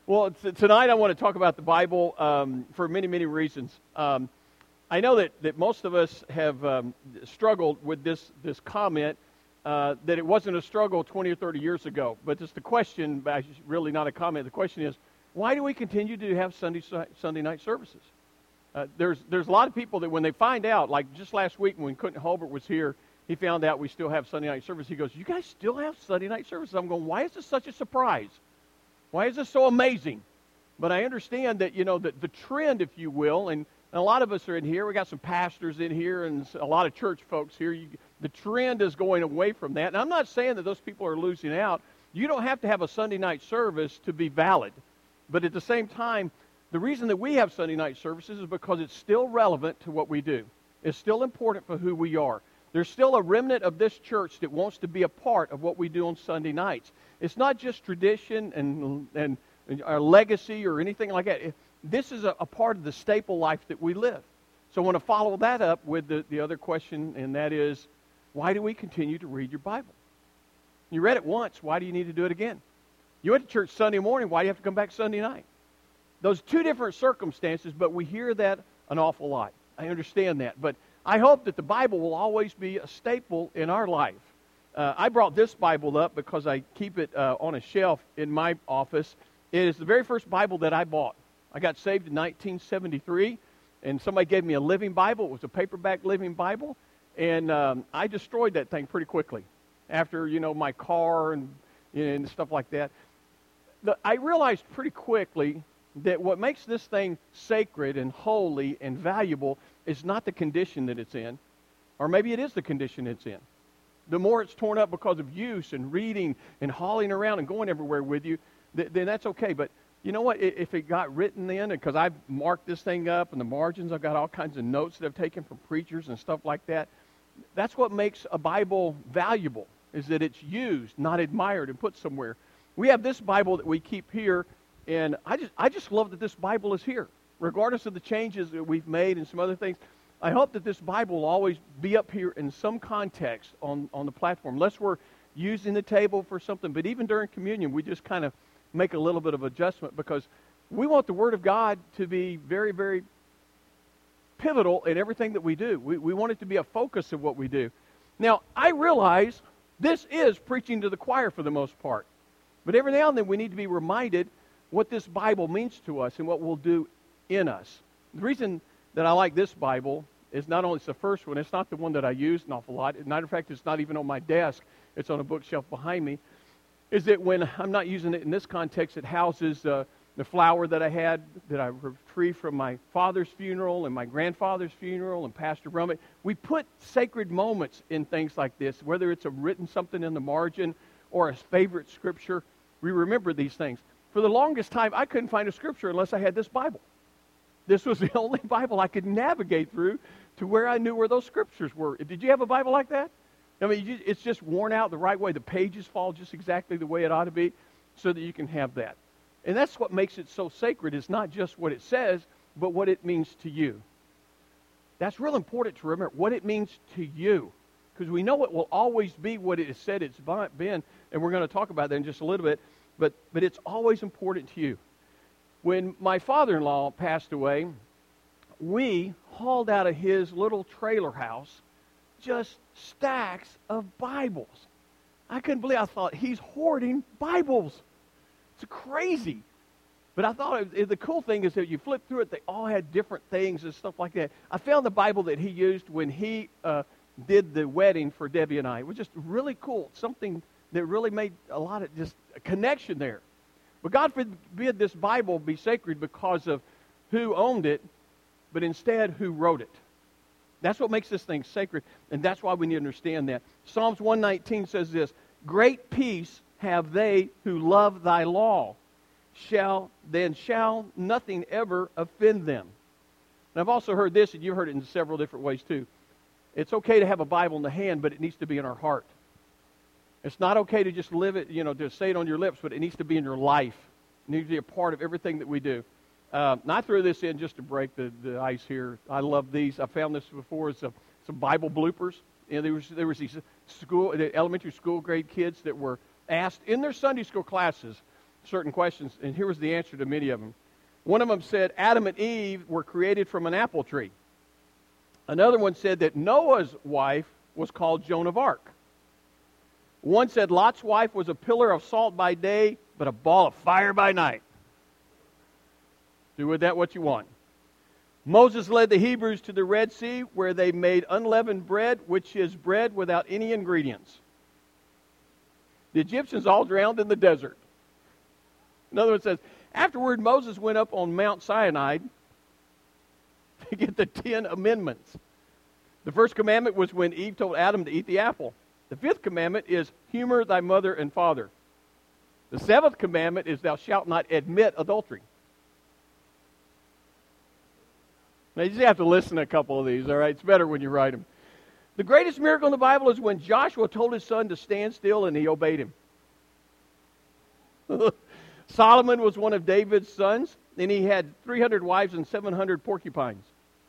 Well, tonight I want to talk about the Bible for many, many reasons. I know that most of us have struggled with this comment, that it wasn't a struggle 20 or 30 years ago. But just the question, really not a comment, the question is, why do we continue to have Sunday night services? There's a lot of people that when they find out, like just last week when Quentin Holbert was here, he found out we still have Sunday night service. He goes, you guys still have Sunday night services? I'm going, why is this such a surprise? Why is this so amazing? But I understand that, the trend, if you will, and a lot of us are in here. We got some pastors in here and a lot of church folks here. The trend is going away from that. And I'm not saying that those people are losing out. You don't have to have a Sunday night service to be valid. But at the same time, the reason that we have Sunday night services is because it's still relevant to what we do. It's still important for who we are. There's still a remnant of this church that wants to be a part of what we do on Sunday nights. It's not just tradition and our legacy or anything like that. This is a part of the staple life that we live. So I want to follow that up with the other question, and that is, why do we continue to read your Bible? You read it once. Why do you need to do it again? You went to church Sunday morning. Why do you have to come back Sunday night? Those two different circumstances, but we hear that an awful lot. I understand that. But I hope that the Bible will always be a staple in our life. I brought this Bible up because I keep it on a shelf in my office. It is the very first Bible that I bought. I got saved in 1973, and somebody gave me a Living Bible. It was a paperback Living Bible, and I destroyed that thing pretty quickly after, my car and stuff like that. I realized pretty quickly that what makes this thing sacred and holy and valuable is not the condition that it's in, or maybe it is the condition it's in. The more it's torn up because of use and reading and hauling around and going everywhere with you, then that's okay. But you know what? If it got written in, because I've marked this thing up in the margins, I've got all kinds of notes that I've taken from preachers and stuff like that. That's what makes a Bible valuable, is that it's used, not admired and put somewhere. We have this Bible that we keep here, and I just love that this Bible is here, regardless of the changes that we've made and some other things. I hope that this Bible will always be up here in some context on the platform, unless we're using the table for something. But even during communion, we just kind of make a little bit of adjustment because we want the Word of God to be very, very pivotal in everything that we do. We want it to be a focus of what we do. Now, I realize this is preaching to the choir for the most part. But every now and then we need to be reminded what this Bible means to us and what we'll do in us. The reason that I like this Bible is not only it's the first one, it's not the one that I use an awful lot. As a matter of fact, it's not even on my desk. It's on a bookshelf behind me. Is that when I'm not using it in this context, it houses the flower that I had, that I retrieved from my father's funeral and my grandfather's funeral and Pastor Brummett. We put sacred moments in things like this, whether it's a written something in the margin or a favorite scripture. We remember these things. For the longest time, I couldn't find a scripture unless I had this Bible. This was the only Bible I could navigate through to where I knew where those scriptures were. Did you have a Bible like that? I mean, it's just worn out the right way. The pages fall just exactly the way it ought to be so that you can have that. And that's what makes it so sacred. It's not just what it says, but what it means to you. That's real important to remember, what it means to you. Because we know it will always be what it has said it's been, and we're going to talk about that in just a little bit, but it's always important to you. When my father-in-law passed away, we hauled out of his little trailer house just stacks of Bibles. I couldn't believe. I thought, he's hoarding Bibles. It's crazy. But I thought the cool thing is that you flip through it, they all had different things and stuff like that. I found the Bible that he used when he did the wedding for Debbie and I. It was just really cool. Something that really made a lot of just a connection there. But God forbid this Bible be sacred because of who owned it, but instead who wrote it. That's what makes this thing sacred, and that's why we need to understand that. Psalms 119 says this, great peace have they who love thy law, shall nothing ever offend them. And I've also heard this, and you've heard it in several different ways too. It's okay to have a Bible in the hand, but it needs to be in our heart. It's not okay to just live it, to say it on your lips, but it needs to be in your life. It needs to be a part of everything that we do. And I threw this in just to break the ice here. I love these. I found this before. It's some Bible bloopers. There was these elementary school grade kids that were asked in their Sunday school classes certain questions, and here was the answer to many of them. One of them said Adam and Eve were created from an apple tree. Another one said that Noah's wife was called Joan of Arc. One said Lot's wife was a pillar of salt by day, but a ball of fire by night. Do with that what you want. Moses led the Hebrews to the Red Sea, where they made unleavened bread, which is bread without any ingredients. The Egyptians all drowned in the desert. Another one says, afterward Moses went up on Mount Sinai to get the 10 Amendments. The first commandment was when Eve told Adam to eat the apple. The fifth commandment is, humor thy mother and father. The seventh commandment is, thou shalt not admit adultery. Now, you just have to listen to a couple of these, all right? It's better when you write them. The greatest miracle in the Bible is when Joshua told his son to stand still and he obeyed him. Solomon was one of David's sons, and he had 300 wives and 700 porcupines.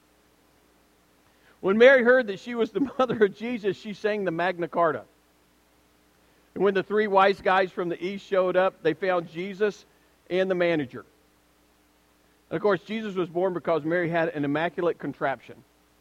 When Mary heard that she was the mother of Jesus, she sang the Magna Carta. And when the three wise guys from the east showed up, they found Jesus and the manager. And of course, Jesus was born because Mary had an immaculate contraption.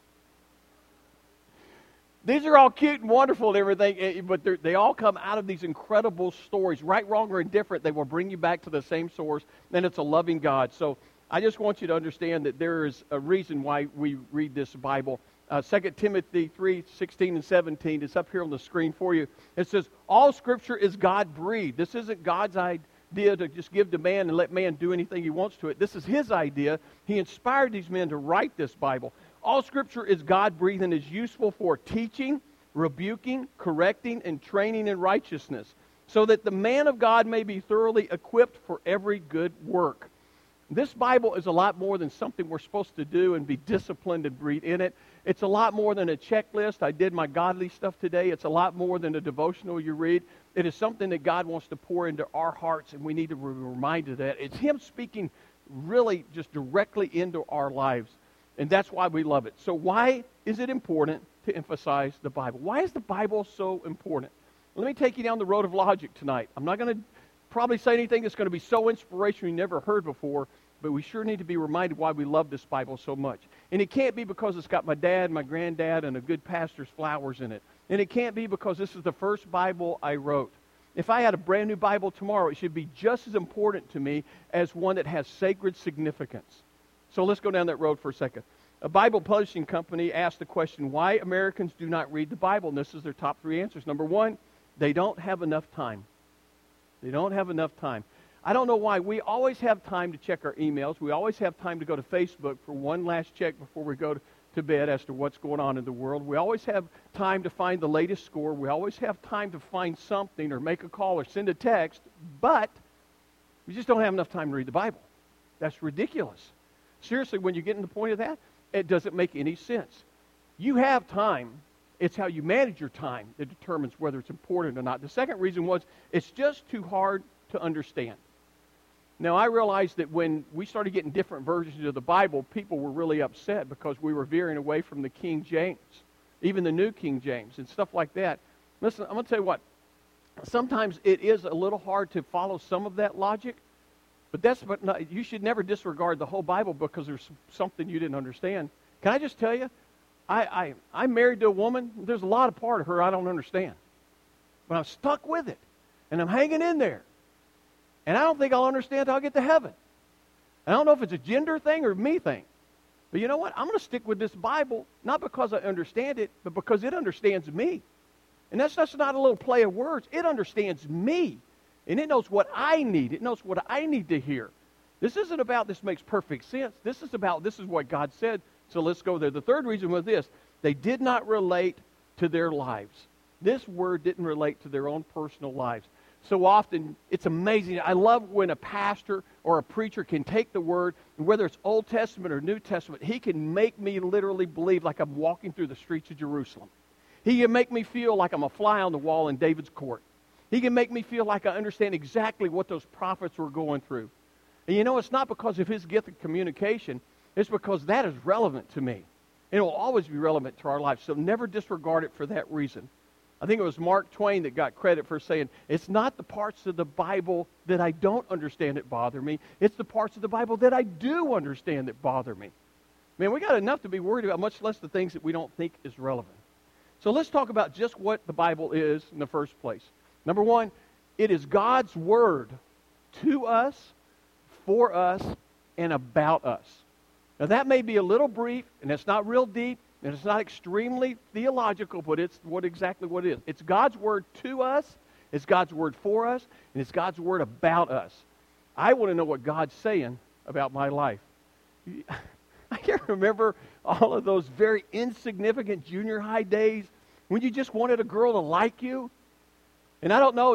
These are all cute and wonderful and everything, but they all come out of these incredible stories. Right, wrong, or indifferent, they will bring you back to the same source, and it's a loving God. So I just want you to understand that there is a reason why we read this Bible. 2 Timothy 3:16 and 17, it's up here on the screen for you. It says, all Scripture is God-breathed. This isn't God's idea to just give to man and let man do anything he wants to it. This is his idea. He inspired these men to write this Bible. All Scripture is God-breathed and is useful for teaching, rebuking, correcting, and training in righteousness, so that the man of God may be thoroughly equipped for every good work. This Bible is a lot more than something we're supposed to do and be disciplined and read in it. It's a lot more than a checklist. I did my godly stuff today. It's a lot more than a devotional you read. It is something that God wants to pour into our hearts, and we need to be reminded of that. It's Him speaking really just directly into our lives, and that's why we love it. So why is it important to emphasize the Bible? Why is the Bible so important? Let me take you down the road of logic tonight. I'm not going to probably say anything that's going to be so inspirational you never heard before, but we sure need to be reminded why we love this Bible so much. And it can't be because it's got my dad, my granddad, and a good pastor's flowers in it. And it can't be because this is the first Bible I wrote. If I had a brand new Bible tomorrow, it should be just as important to me as one that has sacred significance. So let's go down that road for a second. A Bible publishing company asked the question, why Americans do not read the Bible? And this is their top three answers. Number one, they don't have enough time. They don't have enough time. I don't know why. We always have time to check our emails. We always have time to go to Facebook for one last check before we go to bed as to what's going on in the world. We always have time to find the latest score. We always have time to find something or make a call or send a text, but we just don't have enough time to read the Bible. That's ridiculous. Seriously, when you get to the point of that, it doesn't make any sense. You have time. It's how you manage your time that determines whether it's important or not. The second reason was it's just too hard to understand. Now, I realized that when we started getting different versions of the Bible, people were really upset because we were veering away from the King James, even the New King James and stuff like that. Listen, I'm going to tell you what. Sometimes it is a little hard to follow some of that logic, but you should never disregard the whole Bible because there's something you didn't understand. Can I just tell you, I'm married to a woman. There's a lot of part of her I don't understand, but I'm stuck with it, and I'm hanging in there. And I don't think I'll understand until I get to heaven. I don't know if it's a gender thing or me thing. But you know what? I'm going to stick with this Bible, not because I understand it, but because it understands me. And that's just not a little play of words. It understands me. And it knows what I need. It knows what I need to hear. This isn't about this makes perfect sense. This is about this is what God said. So let's go there. The third reason was this. They did not relate to their lives. This word didn't relate to their own personal lives. So often, it's amazing. I love when a pastor or a preacher can take the word, and whether it's Old Testament or New Testament, he can make me literally believe like I'm walking through the streets of Jerusalem. He can make me feel like I'm a fly on the wall in David's court. He can make me feel like I understand exactly what those prophets were going through. And you know, it's not because of his gift of communication. It's because that is relevant to me. And it will always be relevant to our lives. So never disregard it for that reason. I think it was Mark Twain that got credit for saying, it's not the parts of the Bible that I don't understand that bother me. It's the parts of the Bible that I do understand that bother me. Man, we got enough to be worried about, much less the things that we don't think is relevant. So let's talk about just what the Bible is in the first place. Number one, it is God's Word to us, for us, and about us. Now that may be a little brief, and it's not real deep, and it's not extremely theological, but it's exactly what it is. It's God's Word to us, it's God's Word for us, and it's God's Word about us. I want to know what God's saying about my life. I can remember all of those very insignificant junior high days when you just wanted a girl to like you. And I don't know,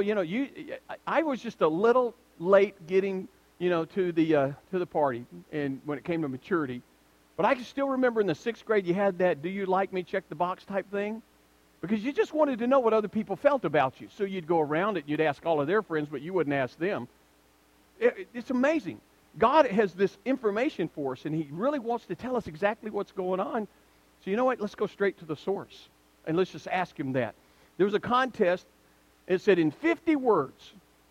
I was just a little late getting, to the party, and when it came to maturity. But I can still remember in the 6th grade you had that "do you like me, check the box" type thing. Because you just wanted to know what other people felt about you. So you'd go around it and you'd ask all of their friends, but you wouldn't ask them. It's amazing. God has this information for us, and He really wants to tell us exactly what's going on. So you know what? Let's go straight to the source. And let's just ask Him that. There was a contest. It said in 50 words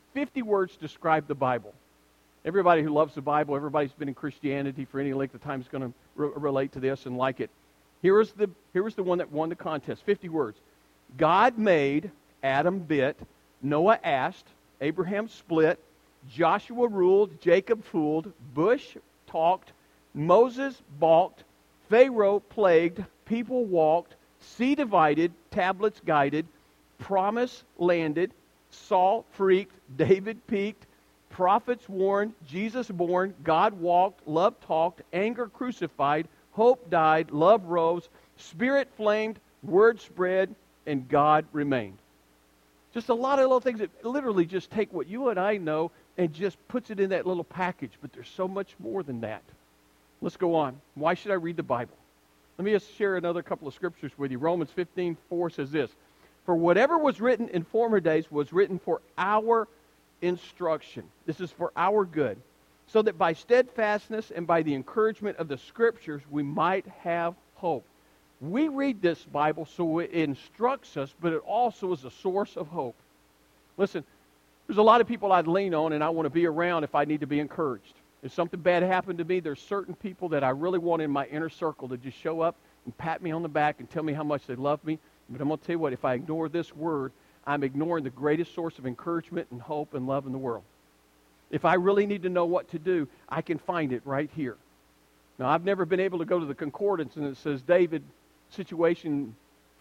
describe the Bible. Everybody who loves the Bible, everybody who's been in Christianity for any length of time is going to relate to this and like it. Here was the one that won the contest. 50 words. God made, Adam bit, Noah asked, Abraham split, Joshua ruled, Jacob fooled, Bush talked, Moses balked, Pharaoh plagued, people walked, sea divided, tablets guided, promise landed, Saul freaked, David peaked, prophets warned, Jesus born, God walked, love talked, anger crucified, hope died, love rose, spirit flamed, word spread, and God remained. Just a lot of little things that literally just take what you and I know and just puts it in that little package. But there's so much more than that. Let's go on. Why should I read the Bible? Let me just share another couple of scriptures with you. Romans 15:4 says this, "For whatever was written in former days was written for our instruction." This is for our good, so that by steadfastness and by the encouragement of the Scriptures we might have hope. We read this Bible so it instructs us, but it also is a source of hope. Listen, there's a lot of people I'd lean on and I want to be around if I need to be encouraged. If something bad happened to me, there's certain people that I really want in my inner circle to just show up and pat me on the back and tell me how much they love me. But I'm going to tell you what, if I ignore this word, I'm ignoring the greatest source of encouragement and hope and love in the world. If I really need to know what to do, I can find it right here. Now, I've never been able to go to the concordance and it says David, situation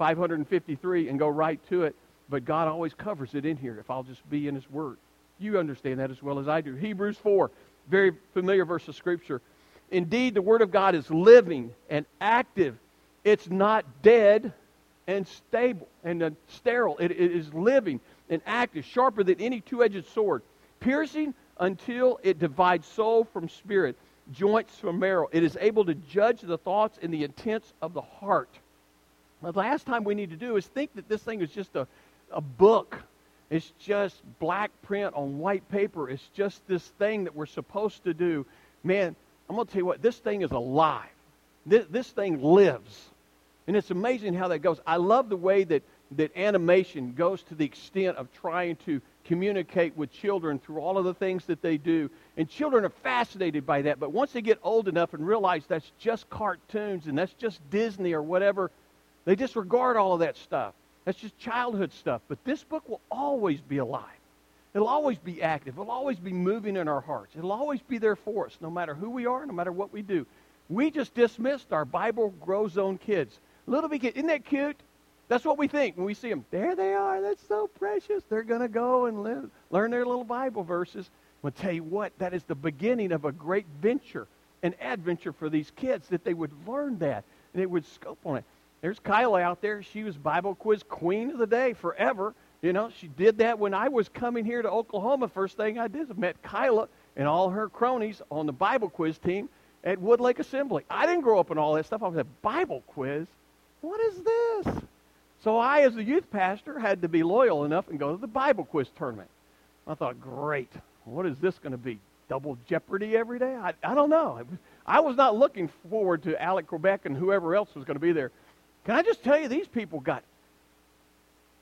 553, and go right to it, but God always covers it in here if I'll just be in His Word. You understand that as well as I do. Hebrews 4, very familiar verse of Scripture. Indeed, the Word of God is living and active. It's not dead and stable and sterile. It is living and active, sharper than any two-edged sword, piercing until it divides soul from spirit, joints from marrow. It is able to judge the thoughts and the intents of the heart. Now, the last time we need to do is think that this thing is just a book. It's just black print on white paper. It's just this thing that we're supposed to do. Man, I'm going to tell you what, this thing is alive. This thing lives. And it's amazing how that goes. I love the way that animation goes to the extent of trying to communicate with children through all of the things that they do. And children are fascinated by that. But once they get old enough and realize that's just cartoons and that's just Disney or whatever, they disregard all of that stuff. That's just childhood stuff. But this book will always be alive. It'll always be active. It'll always be moving in our hearts. It'll always be there for us, no matter who we are, no matter what we do. We just dismissed our Bible Grow Zone kids. Little bit kid, isn't that cute? That's what we think when we see them. There they are. That's so precious. They're going to go and learn their little Bible verses. I'll tell you what, that is the beginning of a great venture, an adventure for these kids, that they would learn that and they would scope on it. There's Kyla out there. She was Bible quiz queen of the day forever. You know, she did that when I was coming here to Oklahoma. First thing I did was met Kyla and all her cronies on the Bible quiz team at Woodlake Assembly. I didn't grow up in all that stuff. I was at Bible quiz. What is this? So I, as a youth pastor, had to be loyal enough and go to the Bible quiz tournament. I thought, great. What is this going to be? Double Jeopardy every day? I don't know. I was not looking forward to Alec Quebec and whoever else was going to be there. Can I just tell you, these people got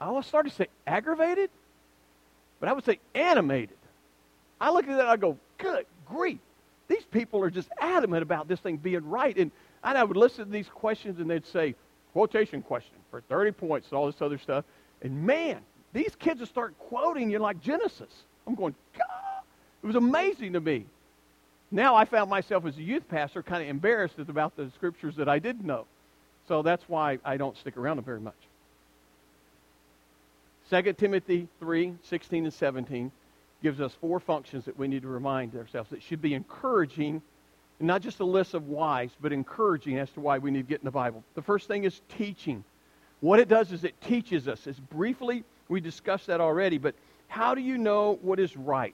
I started to say aggravated, but I would say animated. I look at that and I go, good grief. These people are just adamant about this thing being right. And I would listen to these questions and they'd say, quotation question for 30 points and all this other stuff. And man, these kids would start quoting you like Genesis. I'm going, God. It was amazing to me. Now I found myself as a youth pastor kind of embarrassed about the scriptures that I didn't know. So that's why I don't stick around them very much. 2 Timothy 3:16 and 17 gives us 4 functions that we need to remind ourselves. It should be encouraging, and not just a list of whys, but encouraging as to why we need to get in the Bible. The first thing is teaching. What it does is it teaches us. As briefly, we discussed that already, but how do you know what is right?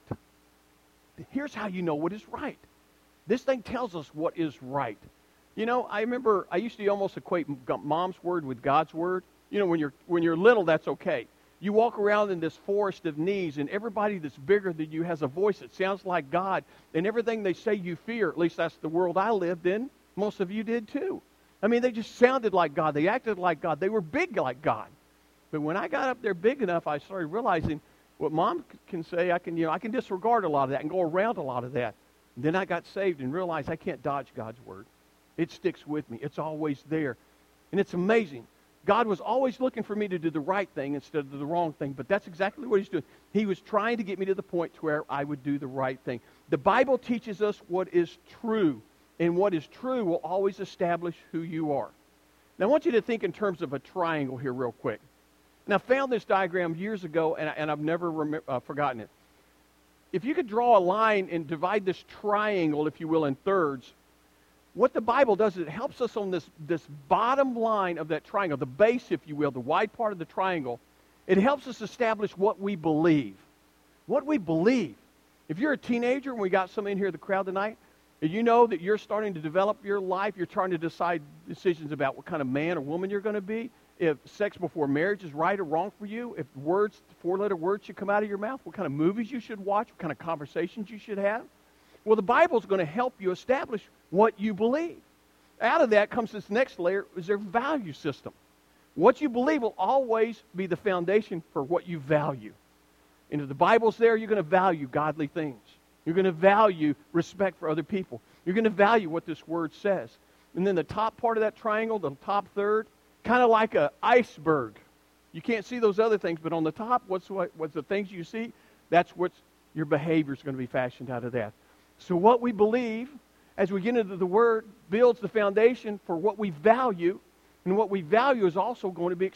Here's how you know what is right. This thing tells us what is right. You know, I remember I used to almost equate Mom's word with God's word. You know, when you're little, that's okay. You walk around in this forest of knees, and everybody that's bigger than you has a voice that sounds like God, and everything they say you fear. At least that's the world I lived in. Most of you did too. I mean, they just sounded like God. They acted like God. They were big like God. But when I got up there big enough, I started realizing what Mom can say, I can disregard a lot of that and go around a lot of that. And then I got saved and realized I can't dodge God's word. It sticks with me. It's always there. And it's amazing. God was always looking for me to do the right thing instead of the wrong thing. But that's exactly what he's doing. He was trying to get me to the point to where I would do the right thing. The Bible teaches us what is true. And what is true will always establish who you are. Now, I want you to think in terms of a triangle here real quick. And I found this diagram years ago, and I've never forgotten it. If you could draw a line and divide this triangle, if you will, in thirds, what the Bible does is it helps us on this bottom line of that triangle, the base, if you will, the wide part of the triangle. It helps us establish what we believe. What we believe. If you're a teenager, and we got some in here in the crowd tonight, and you know that you're starting to develop your life, you're trying to decide decisions about what kind of man or woman you're going to be, if sex before marriage is right or wrong for you, if words, 4-letter words should come out of your mouth, what kind of movies you should watch, what kind of conversations you should have. Well, the Bible's going to help you establish what you believe. Out of that comes this next layer, is their value system. What you believe will always be the foundation for what you value. And if the Bible's there, you're going to value godly things. You're going to value respect for other people. You're going to value what this word says. And then the top part of that triangle, the top third, kind of like an iceberg. You can't see those other things, but on the top, what's the things you see? That's what your behavior is going to be fashioned out of that. So what we believe, as we get into the Word, builds the foundation for what we value, and what we value is also going to be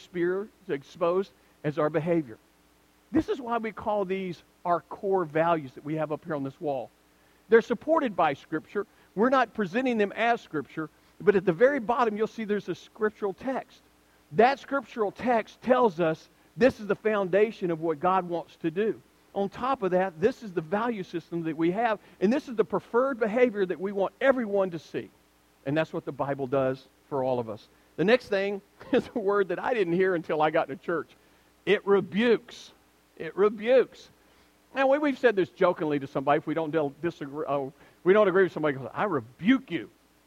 exposed as our behavior. This is why we call these our core values that we have up here on this wall. They're supported by Scripture. We're not presenting them as Scripture, but at the very bottom you'll see there's a scriptural text. That scriptural text tells us this is the foundation of what God wants to do. On top of that, this is the value system that we have, and this is the preferred behavior that we want everyone to see. And that's what the Bible does for all of us. The next thing is a word that I didn't hear until I got to church. It rebukes. It rebukes. Now, we've said this jokingly to somebody if we don't disagree. We don't agree with somebody. Goes, I rebuke you.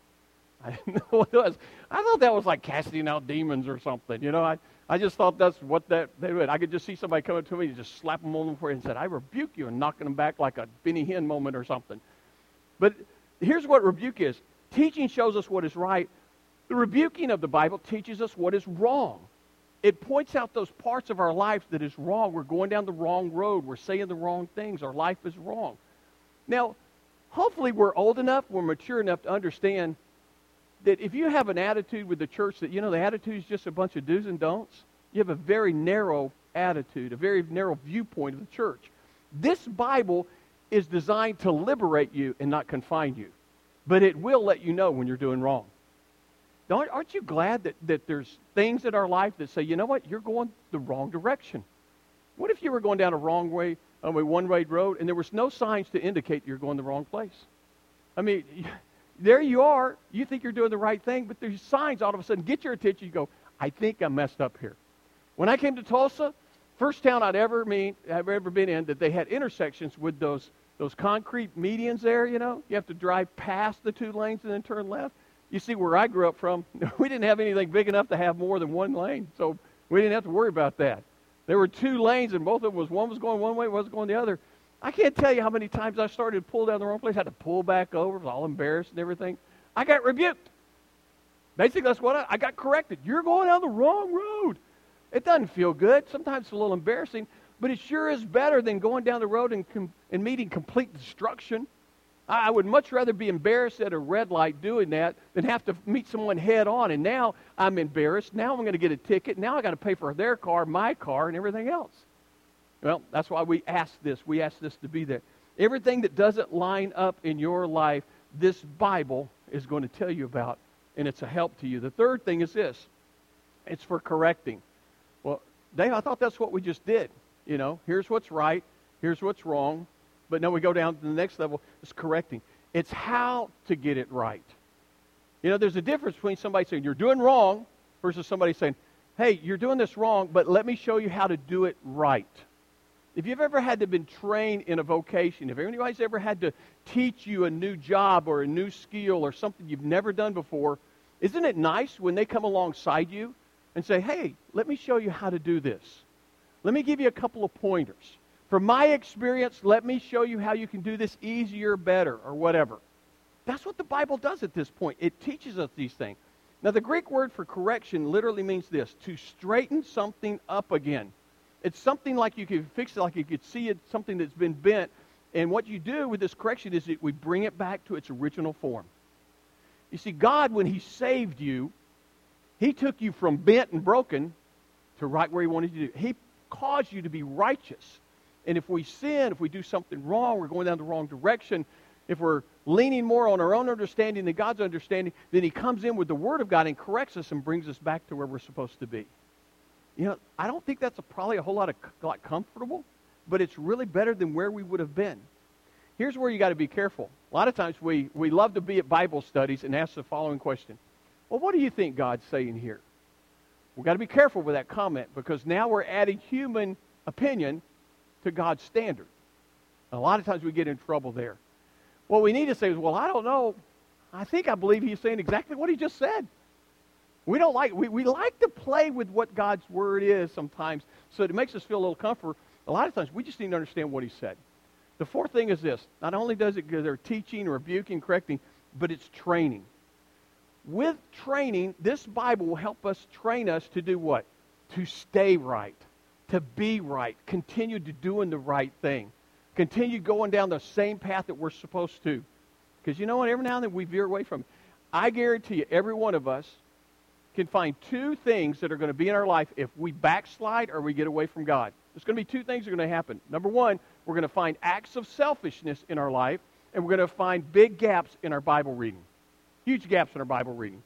I didn't know what it was. I thought that was like casting out demons or something. You know, I just thought that's what they would. I could just see somebody coming to me and just slap them on the forehead and said, I rebuke you, and knocking them back like a Benny Hinn moment or something. But here's what rebuke is. Teaching shows us what is right. The rebuking of the Bible teaches us what is wrong. It points out those parts of our life that is wrong. We're going down the wrong road. We're saying the wrong things. Our life is wrong. Now, hopefully we're old enough, we're mature enough to understand that if you have an attitude with the church that, you know, the attitude is just a bunch of do's and don'ts, you have a very narrow attitude, a very narrow viewpoint of the church. This Bible is designed to liberate you and not confine you. But it will let you know when you're doing wrong. Aren't you glad that there's things in our life that say, you know what, you're going the wrong direction? What if you were going down a wrong way, a one-way road, and there was no signs to indicate you're going the wrong place? I mean, there you are. You think you're doing the right thing, but there's signs all of a sudden get your attention. You go, I think I messed up here. When I came to Tulsa, first town I've ever been in that they had intersections with those concrete medians there, you know. You have to drive past the 2 lanes and then turn left. You see, where I grew up from, we didn't have anything big enough to have more than 1 lane, so we didn't have to worry about that. There were two lanes, and both of them one was going one way, one was going the other. I can't tell you how many times I started to pull down the wrong place. I had to pull back over. I was all embarrassed and everything. I got rebuked. Basically, that's what I got corrected. You're going down the wrong road. It doesn't feel good. Sometimes it's a little embarrassing, but it sure is better than going down the road and meeting complete destruction. I would much rather be embarrassed at a red light doing that than have to meet someone head on. And now I'm embarrassed. Now I'm going to get a ticket. Now I got to pay for their car, my car, and everything else. Well, that's why we ask this. We ask this to be there. Everything that doesn't line up in your life, this Bible is going to tell you about, and it's a help to you. The third thing is this. It's for correcting. Well, Dave, I thought that's what we just did. You know, here's what's right. Here's what's wrong. But no, we go down to the next level. It's correcting. It's how to get it right. You know, there's a difference between somebody saying, you're doing wrong, versus somebody saying, hey, you're doing this wrong, but let me show you how to do it right. If you've ever had to been trained in a vocation, if anybody's ever had to teach you a new job or a new skill or something you've never done before, isn't it nice when they come alongside you and say, hey, let me show you how to do this. Let me give you a couple of pointers. From my experience, let me show you how you can do this easier, better, or whatever. That's what the Bible does at this point. It teaches us these things. Now, the Greek word for correction literally means this, to straighten something up again. It's something like you could fix it, like you could see it, something that's been bent. And what you do with this correction is that we bring it back to its original form. You see, God, when He saved you, He took you from bent and broken to right where He wanted you to do. He caused you to be righteous. And if we sin, if we do something wrong, we're going down the wrong direction, if we're leaning more on our own understanding than God's understanding, then He comes in with the Word of God and corrects us and brings us back to where we're supposed to be. You know, I don't think that's probably a whole lot comfortable, but it's really better than where we would have been. Here's where you got to be careful. A lot of times we love to be at Bible studies and ask the following question. Well, what do you think God's saying here? We've got to be careful with that comment because now we're adding human opinion to God's standard. And a lot of times we get in trouble there. What we need to say is, well, I don't know. I believe He's saying exactly what He just said. We like to play with what God's Word is sometimes, so it makes us feel a little comfort. A lot of times we just need to understand what He said. The fourth thing is this. Not only does it go there teaching, rebuking, correcting, but it's training. With training, this Bible will help us train us to do what? To stay right. To be right, continue to doing the right thing. Continue going down the same path that we're supposed to. Because you know what? Every now and then we veer away from it. I guarantee you, every one of us can find two things that are going to be in our life if we backslide or we get away from God. There's going to be two things that are going to happen. Number one, we're going to find acts of selfishness in our life, and we're going to find big gaps in our Bible reading. Huge gaps in our Bible reading.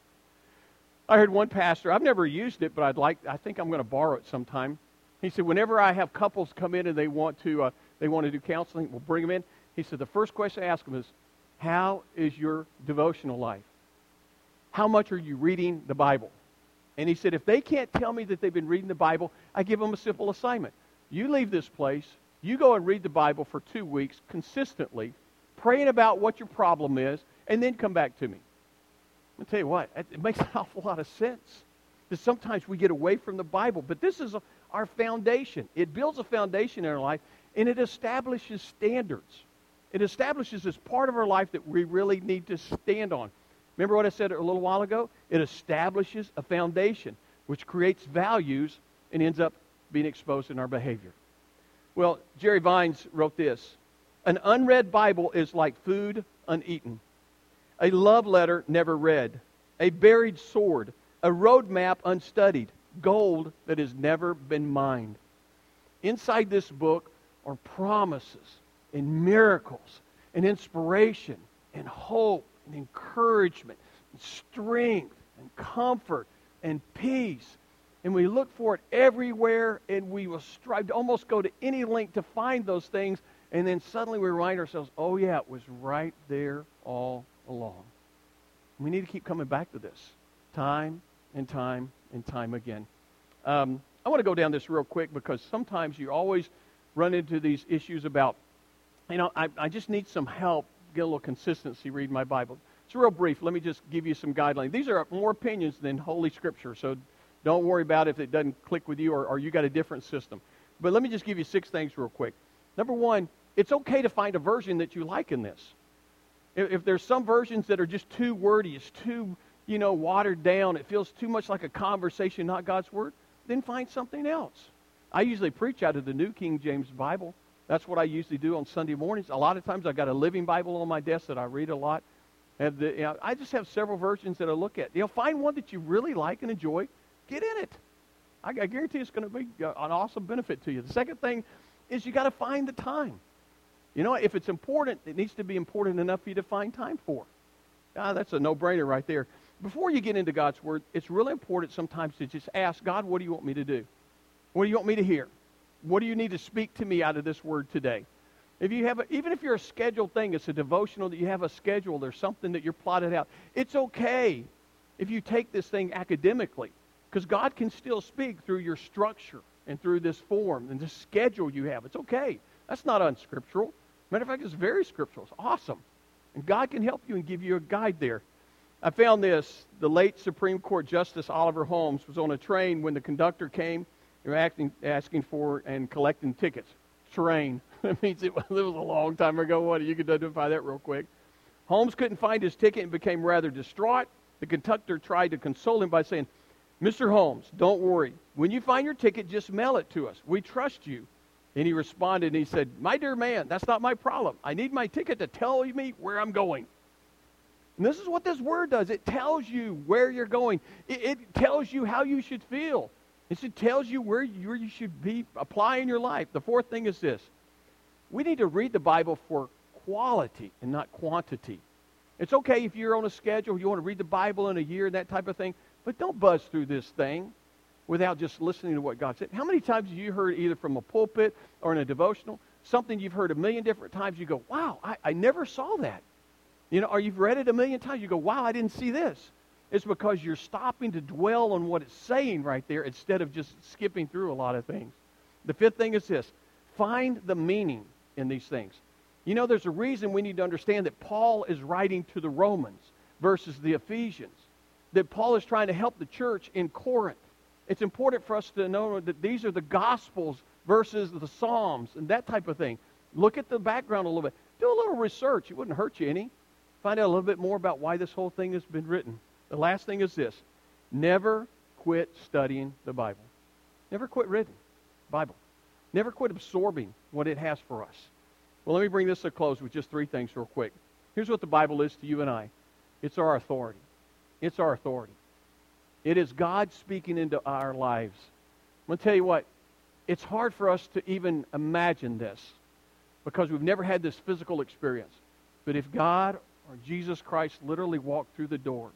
I heard one pastor, I've never used it, but I think I'm going to borrow it sometime. He said, whenever I have couples come in and they want to do counseling, we'll bring them in. He said, the first question I ask them is, how is your devotional life? How much are you reading the Bible? And he said, if they can't tell me that they've been reading the Bible, I give them a simple assignment. You leave this place, you go and read the Bible for 2 weeks consistently, praying about what your problem is, and then come back to me. I'll tell you what, it makes an awful lot of sense. That sometimes we get away from the Bible, but this is our foundation. It builds a foundation in our life, and it establishes standards. It establishes this part of our life that we really need to stand on. Remember what I said a little while ago? It establishes a foundation, which creates values and ends up being exposed in our behavior. Well, Jerry Vines wrote this. An unread Bible is like food uneaten, a love letter never read, a buried sword, a road map unstudied, gold that has never been mined. Inside this book are promises and miracles and inspiration and hope and encouragement and strength and comfort and peace. And we look for it everywhere, and we will strive to almost go to any length to find those things, and then suddenly we remind ourselves, oh yeah, it was right there all along. We need to keep coming back to this time and time and time again. I want to go down this real quick because sometimes you always run into these issues about, I just need some help, get a little consistency reading my Bible. It's real brief. Let me just give you some guidelines. These are more opinions than Holy Scripture, so don't worry about if it doesn't click with you or you got a different system. But let me just give you 6 things real quick. Number 1, it's okay to find a version that you like in this. If there's some versions that are just too wordy, it's too, watered down, it feels too much like a conversation, not God's Word, then find something else. I usually preach out of the New King James Bible. That's what I usually do on Sunday mornings. A lot of times I've got a Living Bible on my desk that I read a lot. I just have several versions that I look at. Find one that you really like and enjoy. Get in it. I guarantee it's going to be an awesome benefit to you. The second thing is you got to find the time. If it's important, it needs to be important enough for you to find time for. That's a no-brainer right there. Before you get into God's Word, it's really important sometimes to just ask, God, what do you want me to do? What do you want me to hear? What do you need to speak to me out of this Word today? Even if you're a scheduled thing, it's a devotional that you have a schedule, there's something that you're plotted out. It's okay if you take this thing academically, because God can still speak through your structure and through this form and this schedule you have. It's okay. That's not unscriptural. Matter of fact, it's very scriptural. It's awesome. And God can help you and give you a guide there. I found this. The late Supreme Court Justice Oliver Holmes was on a train when the conductor came. They were asking for and collecting tickets. Train. That means it was a long time ago. What? You could identify that real quick. Holmes couldn't find his ticket and became rather distraught. The conductor tried to console him by saying, Mr. Holmes, don't worry. When you find your ticket, just mail it to us. We trust you. And he responded and he said, my dear man, that's not my problem. I need my ticket to tell me where I'm going. And this is what this Word does. It tells you where you're going. It tells you how you should feel. It tells you where you should be applying your life. The fourth thing is this. We need to read the Bible for quality and not quantity. It's okay if you're on a schedule, you want to read the Bible in a year, that type of thing, but don't buzz through this thing without just listening to what God said. How many times have you heard either from a pulpit or in a devotional, something you've heard a million different times, you go, wow, I never saw that. Or you've read it a million times, you go, wow, I didn't see this. It's because you're stopping to dwell on what it's saying right there instead of just skipping through a lot of things. The fifth thing is this. Find the meaning in these things. There's a reason we need to understand that Paul is writing to the Romans versus the Ephesians. That Paul is trying to help the church in Corinth. It's important for us to know that these are the Gospels versus the Psalms and that type of thing. Look at the background a little bit. Do a little research. It wouldn't hurt you any. Find out a little bit more about why this whole thing has been written. The last thing is this. Never quit studying the Bible. Never quit reading the Bible. Never quit absorbing what it has for us. Well, let me bring this to a close with just 3 things real quick. Here's what the Bible is to you and I. It's our authority. It's our authority. It is God speaking into our lives. I'm going to tell you what. It's hard for us to even imagine this because we've never had this physical experience. But if God or Jesus Christ literally walked through the door,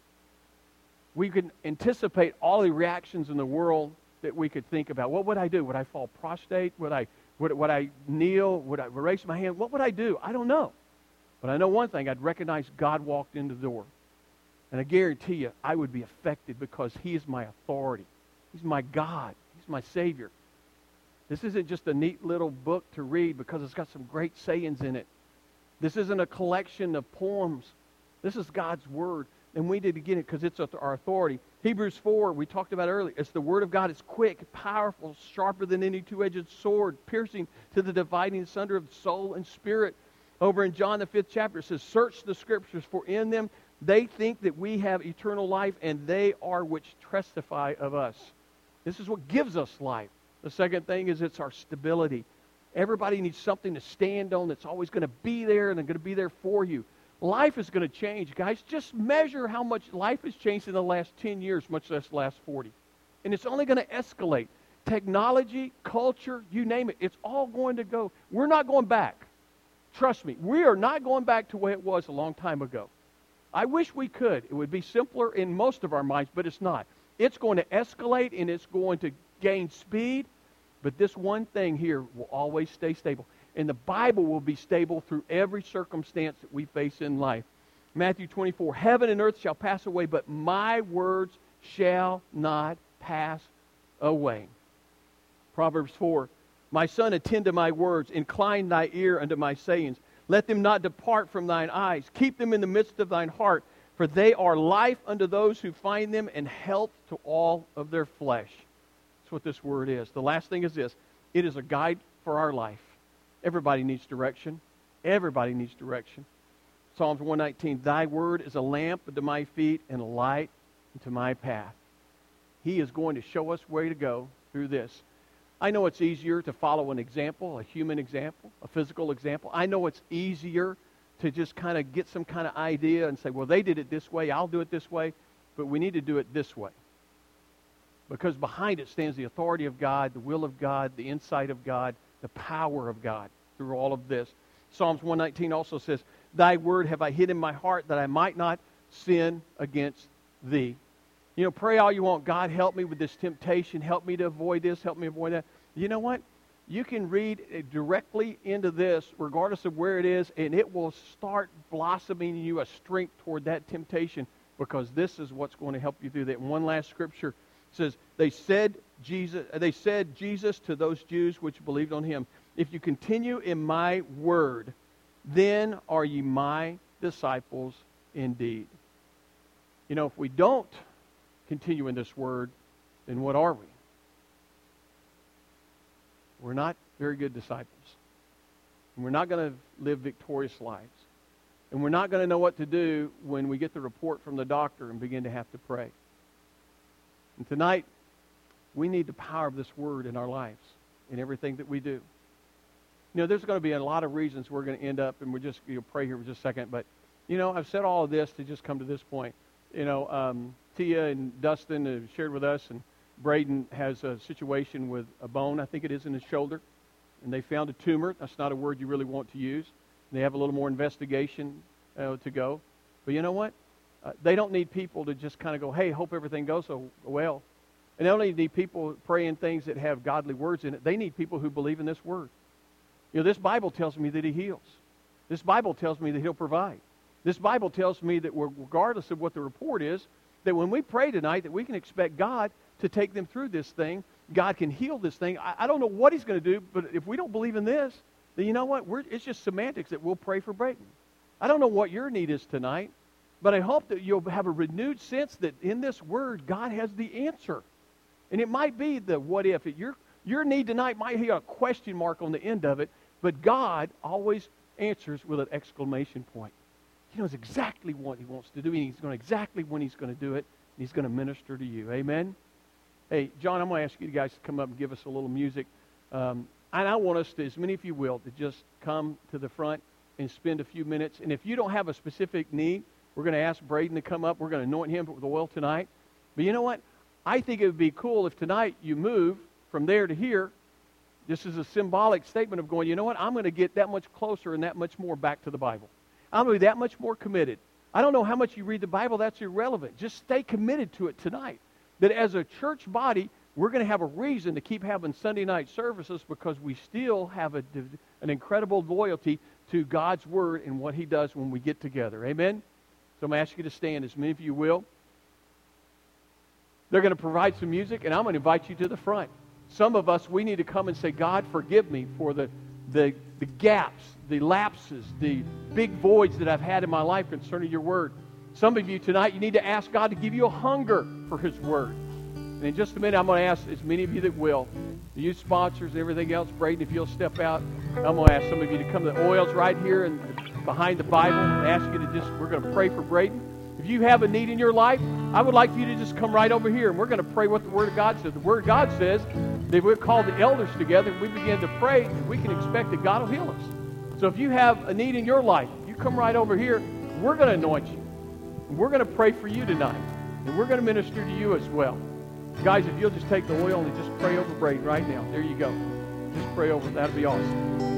we could anticipate all the reactions in the world that we could think about. What would I do? Would I fall prostrate? Would I kneel? Would I raise my hand? What would I do? I don't know. But I know one thing. I'd recognize God walked in the door. And I guarantee you, I would be affected because He is my authority. He's my God. He's my Savior. This isn't just a neat little book to read because it's got some great sayings in it. This isn't a collection of poems. This is God's Word. And we need to get it because it's our authority. Hebrews 4, we talked about earlier. It's the Word of God. It's quick, powerful, sharper than any two-edged sword, piercing to the dividing asunder of soul and spirit. Over in John, the 5th chapter, it says, search the Scriptures, for in them they think that we have eternal life, and they are which testify of us. This is what gives us life. The second thing is it's our stability. Everybody needs something to stand on that's always going to be there and going to be there for you. Life is going to change, guys. Just measure how much life has changed in the last 10 years, much less the last 40. And it's only going to escalate. Technology, culture, you name it, it's all going to go. We're not going back. Trust me, we are not going back to the way it was a long time ago. I wish we could. It would be simpler in most of our minds, but it's not. It's going to escalate and it's going to gain speed, but this one thing here will always stay stable. And the Bible will be stable through every circumstance that we face in life. Matthew 24, heaven and earth shall pass away, but my words shall not pass away. Proverbs 4, my son, attend to my words, incline thy ear unto my sayings. Let them not depart from thine eyes. Keep them in the midst of thine heart, for they are life unto those who find them and health to all of their flesh. That's what this word is. The last thing is this. It is a guide for our life. Everybody needs direction. Everybody needs direction. Psalms 119, Thy word is a lamp unto my feet and a light unto my path. He is going to show us where to go through this. I know it's easier to follow an example, a human example, a physical example. I know it's easier to just kind of get some kind of idea and say, well, they did it this way, I'll do it this way. But we need to do it this way. Because behind it stands the authority of God, the will of God, the insight of God, the power of God through all of this. Psalms 119 also says, Thy word have I hid in my heart that I might not sin against Thee. You know, pray all you want. God, help me with this temptation. Help me to avoid this. Help me avoid that. You know what? You can read directly into this, regardless of where it is, and it will start blossoming in you a strength toward that temptation, because this is what's going to help you through that. And one last scripture says, They said Jesus to those Jews which believed on Him, If you continue in my word, then are ye my disciples indeed. You know, if we don't continue in this word, then what are we? We're not very good disciples. And we're not going to live victorious lives. And we're not going to know what to do when we get the report from the doctor and begin to have to pray. And tonight, we need the power of this word in our lives, in everything that we do. You know, there's going to be a lot of reasons we're going to end up, and we're just going to pray here for just a second. But, you know, I've said all of this to just come to this point. You know, Tia and Dustin have shared with us, and Braden has a situation with a bone, I think it is, in his shoulder. And they found a tumor. That's not a word you really want to use. They have a little more investigation to go. But you know what? They don't need people to just kind of go, hey, hope everything goes so well. And they don't need people praying things that have godly words in it. They need people who believe in this word. You know, this Bible tells me that He heals. This Bible tells me that He'll provide. This Bible tells me that regardless of what the report is, that when we pray tonight, that we can expect God to take them through this thing. God can heal this thing. I don't know what He's going to do, but if we don't believe in this, then you know what? It's just semantics that we'll pray for Braden. I don't know what your need is tonight, but I hope that you'll have a renewed sense that in this word, God has the answer. And it might be the what if. Your need tonight might have a question mark on the end of it, but God always answers with an exclamation point. He knows exactly what He wants to do, and He's going exactly when He's going to do it, and He's going to minister to you. Amen? Hey, John, I'm going to ask you guys to come up and give us a little music. And I want us to, as many of you will, to just come to the front and spend a few minutes. And if you don't have a specific need, we're going to ask Braden to come up. We're going to anoint him with oil tonight. But you know what? I think it would be cool if tonight you move from there to here. This is a symbolic statement of going, you know what? I'm going to get that much closer and that much more back to the Bible. I'm going to be that much more committed. I don't know how much you read the Bible. That's irrelevant. Just stay committed to it tonight. That as a church body, we're going to have a reason to keep having Sunday night services, because we still have an incredible loyalty to God's Word and what He does when we get together. Amen? So I'm going to ask you to stand, as many of you will. They're going to provide some music, and I'm going to invite you to the front. Some of us, we need to come and say, God, forgive me for the gaps, the lapses, the big voids that I've had in my life concerning your Word. Some of you tonight, you need to ask God to give you a hunger for His Word. And in just a minute, I'm going to ask as many of you that will, the youth sponsors and everything else, Braden, if you'll step out, I'm going to ask some of you to come. The oil's right here and behind the Bible. I ask you to we're going to pray for Braden. If you have a need in your life, I would like for you to just come right over here, and we're going to pray what the Word of God says. The Word of God says that we're called the elders together, and we begin to pray, and we can expect that God will heal us. So if you have a need in your life, you come right over here. We're going to anoint you. And we're going to pray for you tonight, and we're going to minister to you as well. Guys, if you'll just take the oil and just pray over Braden right now. There you go. Just pray over him. That'll be awesome.